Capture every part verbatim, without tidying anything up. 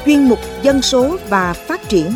chuyên mục Dân số và phát triển.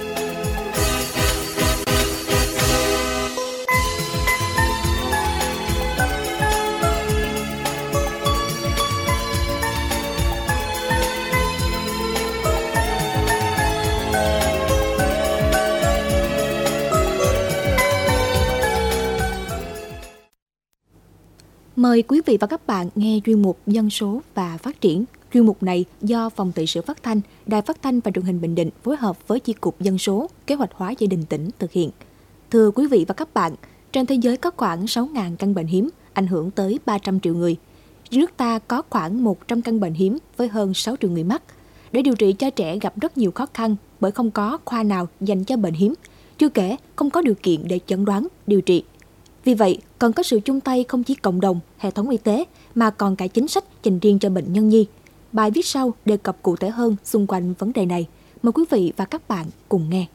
Mời quý vị và các bạn nghe chuyên mục Dân số và phát triển. Chuyên mục này do Phòng Thị sự Phát thanh, Đài Phát thanh và Truyền hình Bình Định phối hợp với Chi cục Dân số, Kế hoạch hóa gia đình tỉnh thực hiện. Thưa quý vị và các bạn, trên thế giới có khoảng sáu nghìn căn bệnh hiếm, ảnh hưởng tới ba trăm triệu người. Nước ta có khoảng một trăm căn bệnh hiếm với hơn sáu triệu người mắc. Để điều trị cho trẻ gặp rất nhiều khó khăn bởi không có khoa nào dành cho bệnh hiếm, chưa kể không có điều kiện để chẩn đoán, điều trị. Vì vậy, cần có sự chung tay không chỉ cộng đồng, hệ thống y tế, mà còn cả chính sách dành riêng cho bệnh nhân nhi. Bài viết sau đề cập cụ thể hơn xung quanh vấn đề này. Mời quý vị và các bạn cùng nghe.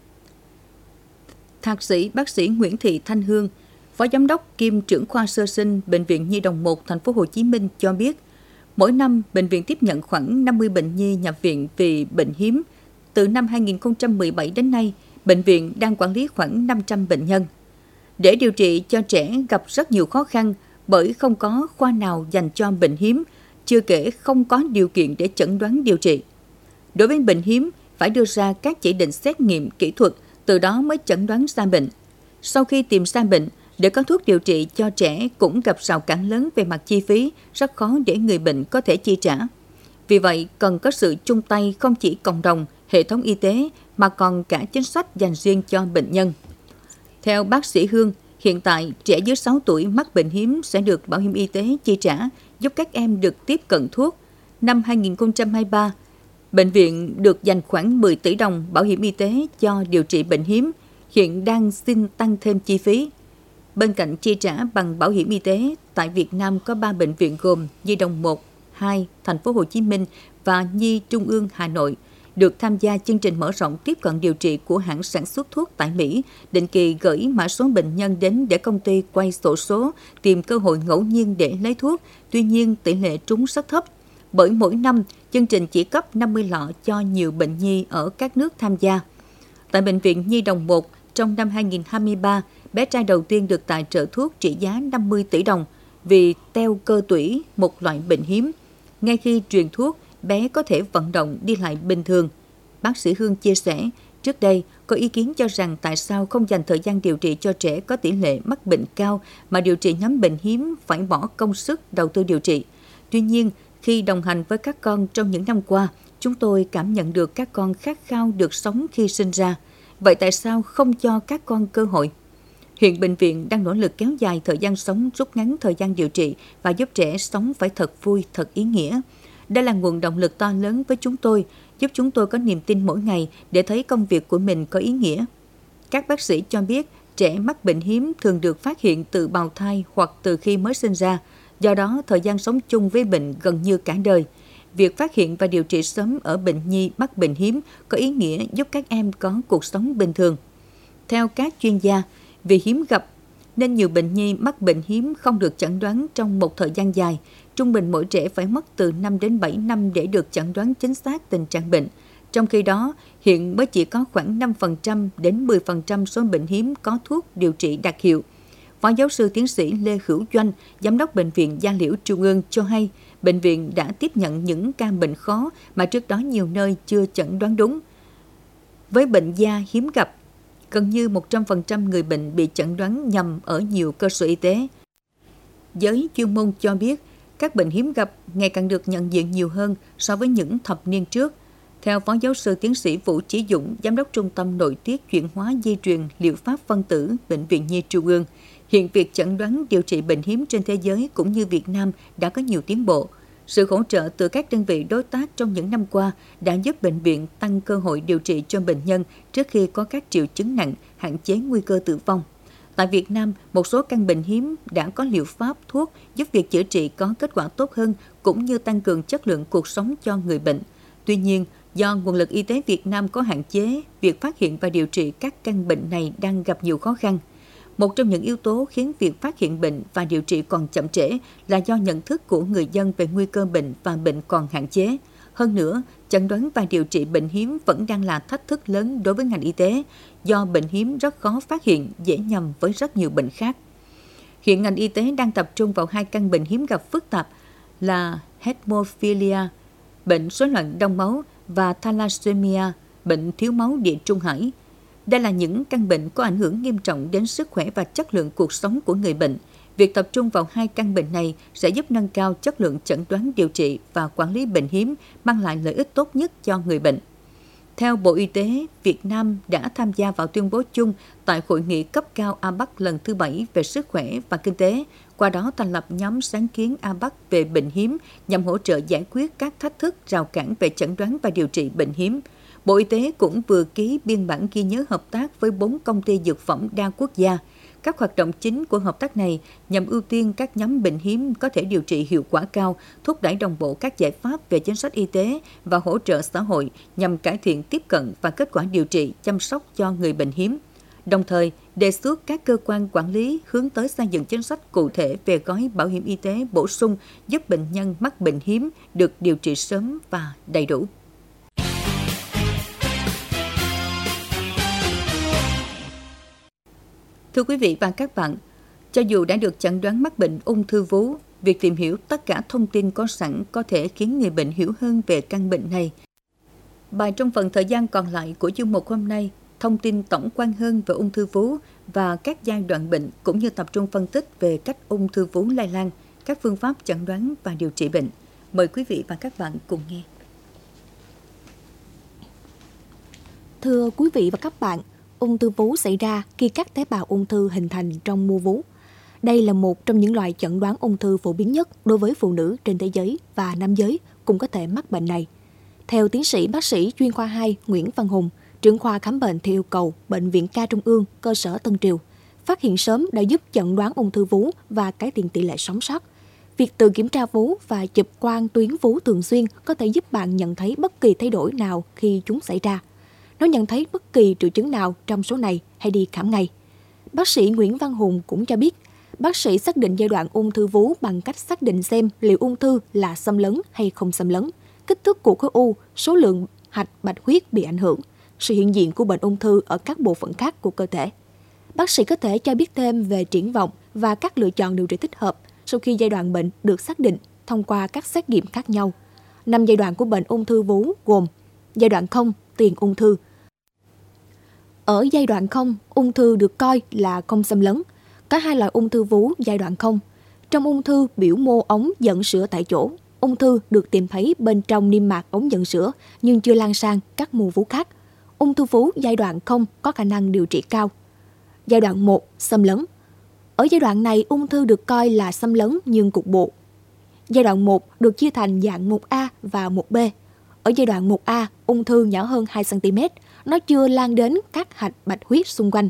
Thạc sĩ bác sĩ Nguyễn Thị Thanh Hương, Phó Giám đốc kiêm trưởng khoa sơ sinh Bệnh viện Nhi đồng một thành phố Hồ Chí Minh cho biết, mỗi năm bệnh viện tiếp nhận khoảng năm mươi bệnh nhi nhập viện vì bệnh hiếm. Từ năm hai nghìn không trăm mười bảy đến nay, bệnh viện đang quản lý khoảng năm trăm bệnh nhân. Để điều trị cho trẻ gặp rất nhiều khó khăn bởi không có khoa nào dành cho bệnh hiếm, chưa kể không có điều kiện để chẩn đoán điều trị. Đối với bệnh hiếm, phải đưa ra các chỉ định xét nghiệm kỹ thuật, từ đó mới chẩn đoán ra bệnh. Sau khi tìm ra bệnh, để có thuốc điều trị cho trẻ cũng gặp rào cản lớn về mặt chi phí, rất khó để người bệnh có thể chi trả. Vì vậy, cần có sự chung tay không chỉ cộng đồng, hệ thống y tế, mà còn cả chính sách dành riêng cho bệnh nhân. Theo bác sĩ Hương, hiện tại trẻ dưới sáu tuổi mắc bệnh hiếm sẽ được bảo hiểm y tế chi trả, giúp các em được tiếp cận thuốc. Năm hai nghìn không trăm hai mươi ba, bệnh viện được dành khoảng mười tỷ đồng bảo hiểm y tế cho điều trị bệnh hiếm, hiện đang xin tăng thêm chi phí. Bên cạnh chi trả bằng bảo hiểm y tế, tại Việt Nam có ba bệnh viện gồm Nhi đồng một, hai, thành phố Hồ Chí Minh và Nhi Trung ương Hà Nội, được tham gia chương trình mở rộng tiếp cận điều trị của hãng sản xuất thuốc tại Mỹ, định kỳ gửi mã số bệnh nhân đến để công ty quay sổ số, tìm cơ hội ngẫu nhiên để lấy thuốc. Tuy nhiên, tỷ lệ trúng rất thấp, bởi mỗi năm chương trình chỉ cấp năm mươi lọ cho nhiều bệnh nhi ở các nước tham gia. Tại Bệnh viện Nhi đồng một, trong năm hai nghìn không trăm hai mươi ba, bé trai đầu tiên được tài trợ thuốc trị giá năm mươi tỷ đồng vì teo cơ tủy, một loại bệnh hiếm. Ngay khi truyền thuốc, bé có thể vận động đi lại bình thường. Bác sĩ Hương chia sẻ, trước đây có ý kiến cho rằng tại sao không dành thời gian điều trị cho trẻ có tỷ lệ mắc bệnh cao mà điều trị nhóm bệnh hiếm phải bỏ công sức đầu tư điều trị. Tuy nhiên, khi đồng hành với các con trong những năm qua, chúng tôi cảm nhận được các con khát khao được sống khi sinh ra. Vậy tại sao không cho các con cơ hội? Hiện bệnh viện đang nỗ lực kéo dài thời gian sống, rút ngắn thời gian điều trị và giúp trẻ sống phải thật vui, thật ý nghĩa. Đây là nguồn động lực to lớn với chúng tôi, giúp chúng tôi có niềm tin mỗi ngày để thấy công việc của mình có ý nghĩa. Các bác sĩ cho biết trẻ mắc bệnh hiếm thường được phát hiện từ bào thai hoặc từ khi mới sinh ra, do đó thời gian sống chung với bệnh gần như cả đời. Việc phát hiện và điều trị sớm ở bệnh nhi mắc bệnh hiếm có ý nghĩa giúp các em có cuộc sống bình thường. Theo các chuyên gia, vì hiếm gặp nên nhiều bệnh nhi mắc bệnh hiếm không được chẩn đoán trong một thời gian dài. Trung bình mỗi trẻ phải mất từ năm đến bảy năm để được chẩn đoán chính xác tình trạng bệnh. Trong khi đó, hiện mới chỉ có khoảng năm phần trăm đến mười phần trăm số bệnh hiếm có thuốc điều trị đặc hiệu. Phó giáo sư tiến sĩ Lê Hữu Doanh, Giám đốc Bệnh viện Da Liễu Trung ương cho hay, bệnh viện đã tiếp nhận những ca bệnh khó mà trước đó nhiều nơi chưa chẩn đoán đúng. Với bệnh da hiếm gặp, gần như một trăm phần trăm người bệnh bị chẩn đoán nhầm ở nhiều cơ sở y tế. Giới chuyên môn cho biết, các bệnh hiếm gặp ngày càng được nhận diện nhiều hơn so với những thập niên trước. Theo Phó giáo sư tiến sĩ Vũ Chí Dũng, Giám đốc Trung tâm Nội tiết chuyển hóa di truyền liệu pháp phân tử Bệnh viện Nhi Trung ương, hiện việc chẩn đoán điều trị bệnh hiếm trên thế giới cũng như Việt Nam đã có nhiều tiến bộ. Sự hỗ trợ từ các đơn vị đối tác trong những năm qua đã giúp bệnh viện tăng cơ hội điều trị cho bệnh nhân trước khi có các triệu chứng nặng, hạn chế nguy cơ tử vong. Tại Việt Nam, một số căn bệnh hiếm đã có liệu pháp thuốc giúp việc chữa trị có kết quả tốt hơn cũng như tăng cường chất lượng cuộc sống cho người bệnh. Tuy nhiên, do nguồn lực y tế Việt Nam có hạn chế, việc phát hiện và điều trị các căn bệnh này đang gặp nhiều khó khăn. Một trong những yếu tố khiến việc phát hiện bệnh và điều trị còn chậm trễ là do nhận thức của người dân về nguy cơ bệnh và bệnh còn hạn chế. Hơn nữa, chẩn đoán và điều trị bệnh hiếm vẫn đang là thách thức lớn đối với ngành y tế, do bệnh hiếm rất khó phát hiện, dễ nhầm với rất nhiều bệnh khác. Hiện ngành y tế đang tập trung vào hai căn bệnh hiếm gặp phức tạp là hemophilia, bệnh rối loạn đông máu, và thalassemia, bệnh thiếu máu địa trung hải. Đây là những căn bệnh có ảnh hưởng nghiêm trọng đến sức khỏe và chất lượng cuộc sống của người bệnh. Việc tập trung vào hai căn bệnh này sẽ giúp nâng cao chất lượng chẩn đoán điều trị và quản lý bệnh hiếm, mang lại lợi ích tốt nhất cho người bệnh. Theo Bộ Y tế, Việt Nam đã tham gia vào tuyên bố chung tại Hội nghị cấp cao a pếc lần thứ bảy về sức khỏe và kinh tế, qua đó thành lập nhóm sáng kiến a pếc về bệnh hiếm nhằm hỗ trợ giải quyết các thách thức rào cản về chẩn đoán và điều trị bệnh hiếm. Bộ Y tế cũng vừa ký biên bản ghi nhớ hợp tác với bốn công ty dược phẩm đa quốc gia. Các hoạt động chính của hợp tác này nhằm ưu tiên các nhóm bệnh hiếm có thể điều trị hiệu quả cao, thúc đẩy đồng bộ các giải pháp về chính sách y tế và hỗ trợ xã hội nhằm cải thiện tiếp cận và kết quả điều trị, chăm sóc cho người bệnh hiếm. Đồng thời, đề xuất các cơ quan quản lý hướng tới xây dựng chính sách cụ thể về gói bảo hiểm y tế bổ sung giúp bệnh nhân mắc bệnh hiếm được điều trị sớm và đầy đủ. Thưa quý vị và các bạn, cho dù đã được chẩn đoán mắc bệnh ung thư vú, việc tìm hiểu tất cả thông tin có sẵn có thể khiến người bệnh hiểu hơn về căn bệnh này. Bài trong phần thời gian còn lại của chương mục hôm nay, thông tin tổng quan hơn về ung thư vú và các giai đoạn bệnh, cũng như tập trung phân tích về cách ung thư vú lây lan, các phương pháp chẩn đoán và điều trị bệnh. Mời quý vị và các bạn cùng nghe. Thưa quý vị và các bạn, ung thư vú xảy ra khi các tế bào ung thư hình thành trong mô vú. Đây là một trong những loại chẩn đoán ung thư phổ biến nhất đối với phụ nữ trên thế giới, và nam giới cũng có thể mắc bệnh này. Theo tiến sĩ bác sĩ chuyên khoa hai Nguyễn Văn Hùng, trưởng khoa khám bệnh theo yêu cầu Bệnh viện Ca Trung ương, cơ sở Tân Triều, phát hiện sớm đã giúp chẩn đoán ung thư vú và cải thiện tỷ lệ sống sót. Việc tự kiểm tra vú và chụp quang tuyến vú thường xuyên có thể giúp bạn nhận thấy bất kỳ thay đổi nào khi chúng xảy ra. Nếu nhận thấy bất kỳ triệu chứng nào trong số này, hãy đi khám ngay. Bác sĩ Nguyễn Văn Hùng cũng cho biết, bác sĩ xác định giai đoạn ung thư vú bằng cách xác định xem liệu ung thư là xâm lấn hay không xâm lấn, kích thước của khối u, số lượng hạch bạch huyết bị ảnh hưởng, sự hiện diện của bệnh ung thư ở các bộ phận khác của cơ thể. Bác sĩ có thể cho biết thêm về triển vọng và các lựa chọn điều trị thích hợp sau khi giai đoạn bệnh được xác định thông qua các xét nghiệm khác nhau. Năm giai đoạn của bệnh ung thư vú gồm giai đoạn không, tiền ung thư. Ở giai đoạn không, ung thư được coi là không xâm lấn. Có hai loại ung thư vú giai đoạn không. Trong ung thư biểu mô ống dẫn sữa tại chỗ, ung thư được tìm thấy bên trong niêm mạc ống dẫn sữa nhưng chưa lan sang các mô vú khác. Ung thư vú giai đoạn không có khả năng điều trị cao. Giai đoạn một, xâm lấn. Ở giai đoạn này, ung thư được coi là xâm lấn nhưng cục bộ. Giai đoạn một được chia thành dạng một A và một B. Ở giai đoạn một A, ung thư nhỏ hơn hai xăng ti mét, nó chưa lan đến các hạch bạch huyết xung quanh.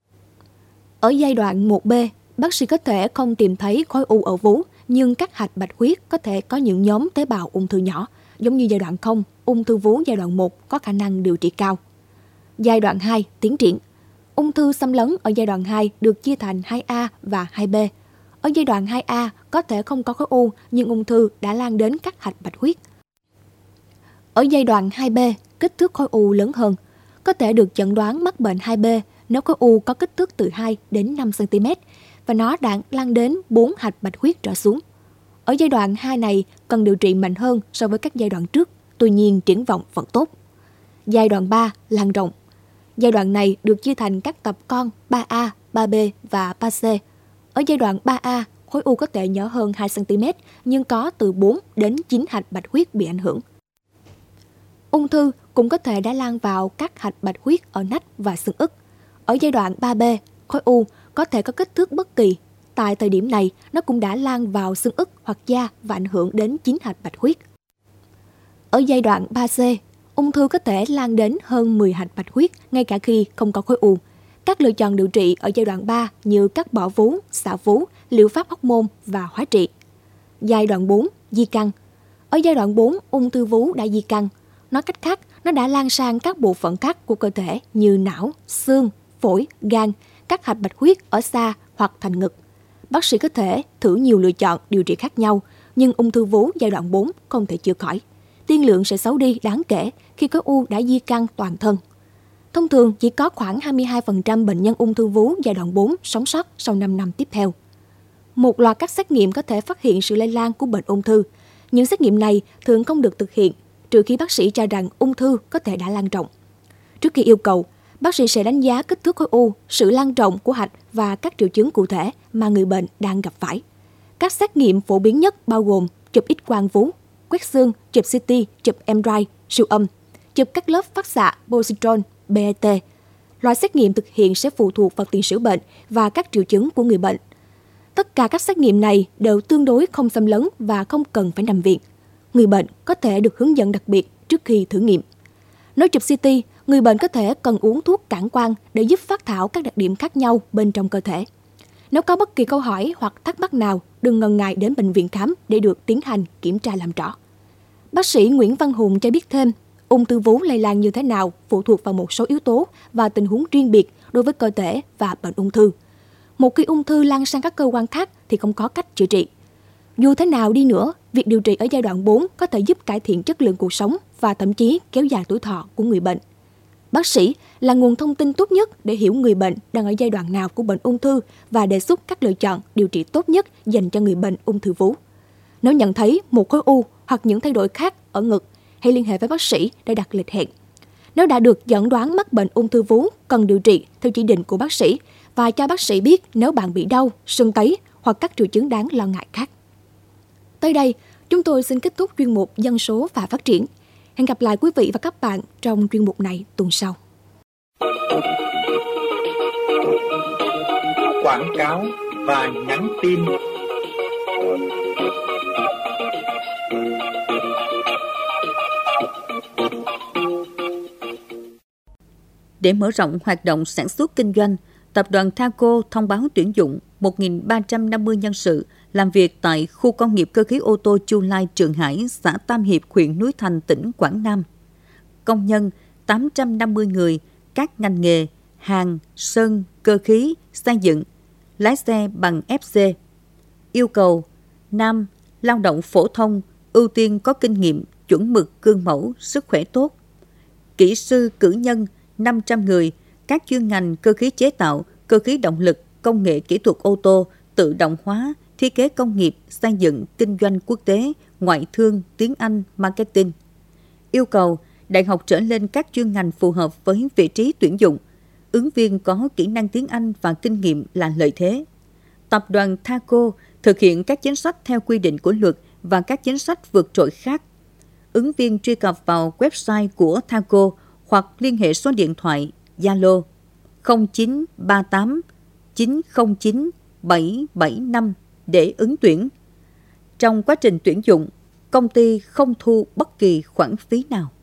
Ở giai đoạn một B, bác sĩ có thể không tìm thấy khối u ở vú, nhưng các hạch bạch huyết có thể có những nhóm tế bào ung thư nhỏ. Giống như giai đoạn không, ung thư vú giai đoạn một có khả năng điều trị cao. Giai đoạn hai, tiến triển. Ung thư xâm lấn ở giai đoạn hai được chia thành hai A và hai B. Ở giai đoạn hai A có thể không có khối u, nhưng ung thư đã lan đến các hạch bạch huyết. Ở giai đoạn hai B, kích thước khối u lớn hơn. Có thể được chẩn đoán mắc bệnh hai B nếu khối u có kích thước từ hai đến năm xăng ti mét và nó đã lan đến bốn hạch bạch huyết trở xuống. Ở giai đoạn hai này cần điều trị mạnh hơn so với các giai đoạn trước, tuy nhiên triển vọng vẫn tốt. Giai đoạn ba, lan rộng. Giai đoạn này được chia thành các tập con ba A, ba B và ba C. Ở giai đoạn ba A, khối u có thể nhỏ hơn hai xăng ti mét nhưng có từ bốn đến chín hạch bạch huyết bị ảnh hưởng. Ung thư cũng có thể đã lan vào các hạch bạch huyết ở nách và xương ức. Ở giai đoạn ba B, khối u có thể có kích thước bất kỳ. Tại thời điểm này, nó cũng đã lan vào xương ức hoặc da và ảnh hưởng đến chín hạch bạch huyết. Ở giai đoạn ba C, ung thư có thể lan đến hơn mười hạch bạch huyết ngay cả khi không có khối u. Các lựa chọn điều trị ở giai đoạn ba như cắt bỏ vú, xạ vú, liệu pháp hóc môn và hóa trị. Giai đoạn bốn, di căn. Ở giai đoạn bốn, ung thư vú đã di căn. Nói cách khác, nó đã lan sang các bộ phận khác của cơ thể như não, xương, phổi, gan, các hạch bạch huyết ở xa hoặc thành ngực. Bác sĩ có thể thử nhiều lựa chọn điều trị khác nhau, nhưng ung thư vú giai đoạn bốn không thể chữa khỏi. tiên lượng sẽ xấu đi đáng kể khi khối u đã di căn toàn thân. Thông thường, chỉ có khoảng hai mươi hai phần trăm bệnh nhân ung thư vú giai đoạn bốn sống sót sau năm năm tiếp theo. Một loạt các xét nghiệm có thể phát hiện sự lây lan của bệnh ung thư. Những xét nghiệm này thường không được thực hiện trừ khi bác sĩ cho rằng ung thư có thể đã lan rộng. Trước khi yêu cầu, bác sĩ sẽ đánh giá kích thước khối u, sự lan rộng của hạch và các triệu chứng cụ thể mà người bệnh đang gặp phải. Các xét nghiệm phổ biến nhất bao gồm chụp X-quang vú, quét xương, chụp xê tê, chụp em rờ i, siêu âm, chụp các lớp phát xạ positron, pê e tê. Loại xét nghiệm thực hiện sẽ phụ thuộc vào tiền sử bệnh và các triệu chứng của người bệnh. Tất cả các xét nghiệm này đều tương đối không xâm lấn và không cần phải nằm viện. Người bệnh có thể được hướng dẫn đặc biệt trước khi thử nghiệm. Nếu chụp xê tê, người bệnh có thể cần uống thuốc cản quang để giúp phát thảo các đặc điểm khác nhau bên trong cơ thể. Nếu có bất kỳ câu hỏi hoặc thắc mắc nào, đừng ngần ngại đến bệnh viện khám để được tiến hành kiểm tra làm rõ. Bác sĩ Nguyễn Văn Hùng cho biết thêm, ung thư vú lây lan như thế nào phụ thuộc vào một số yếu tố và tình huống riêng biệt đối với cơ thể và bệnh ung thư. Một khi ung thư lan sang các cơ quan khác thì không có cách chữa trị. Dù thế nào đi nữa, việc điều trị ở giai đoạn bốn có thể giúp cải thiện chất lượng cuộc sống và thậm chí kéo dài tuổi thọ của người bệnh. Bác sĩ là nguồn thông tin tốt nhất để hiểu người bệnh đang ở giai đoạn nào của bệnh ung thư và đề xuất các lựa chọn điều trị tốt nhất dành cho người bệnh ung thư vú. Nếu nhận thấy một khối u hoặc những thay đổi khác ở ngực, hãy liên hệ với bác sĩ để đặt lịch hẹn. Nếu đã được chẩn đoán mắc bệnh ung thư vú, cần điều trị theo chỉ định của bác sĩ và cho bác sĩ biết nếu bạn bị đau, sưng tấy hoặc các triệu chứng đáng lo ngại khác. Tới đây, chúng tôi xin kết thúc chuyên mục Dân số và phát triển. Hẹn gặp lại quý vị và các bạn trong chuyên mục này tuần sau. Quảng cáo và nhắn tin. Để mở rộng hoạt động sản xuất kinh doanh, Tập đoàn Thaco thông báo tuyển dụng một nghìn ba trăm năm mươi nhân sự làm việc tại khu công nghiệp cơ khí ô tô Chu Lai, Trường Hải, xã Tam Hiệp, huyện Núi Thành, tỉnh Quảng Nam. Công nhân tám trăm năm mươi người, các ngành nghề hàng, sơn, cơ khí, xây dựng, lái xe bằng ép xê. Yêu cầu: nam, lao động phổ thông, ưu tiên có kinh nghiệm, chuẩn mực, gương mẫu, sức khỏe tốt. Kỹ sư cử nhân năm trăm người, các chuyên ngành cơ khí chế tạo, cơ khí động lực, công nghệ kỹ thuật ô tô, tự động hóa, thiết kế công nghiệp, xây dựng, kinh doanh quốc tế, ngoại thương, tiếng Anh, marketing. Yêu cầu đại học trở lên các chuyên ngành phù hợp với vị trí tuyển dụng. Ứng viên có kỹ năng tiếng Anh và kinh nghiệm là lợi thế. Tập đoàn Thaco thực hiện các chính sách theo quy định của luật và các chính sách vượt trội khác. Ứng viên truy cập vào website của Thaco hoặc liên hệ số điện thoại Zalo không chín ba tám chín không chín bảy bảy năm để ứng tuyển. Trong quá trình tuyển dụng, công ty không thu bất kỳ khoản phí nào.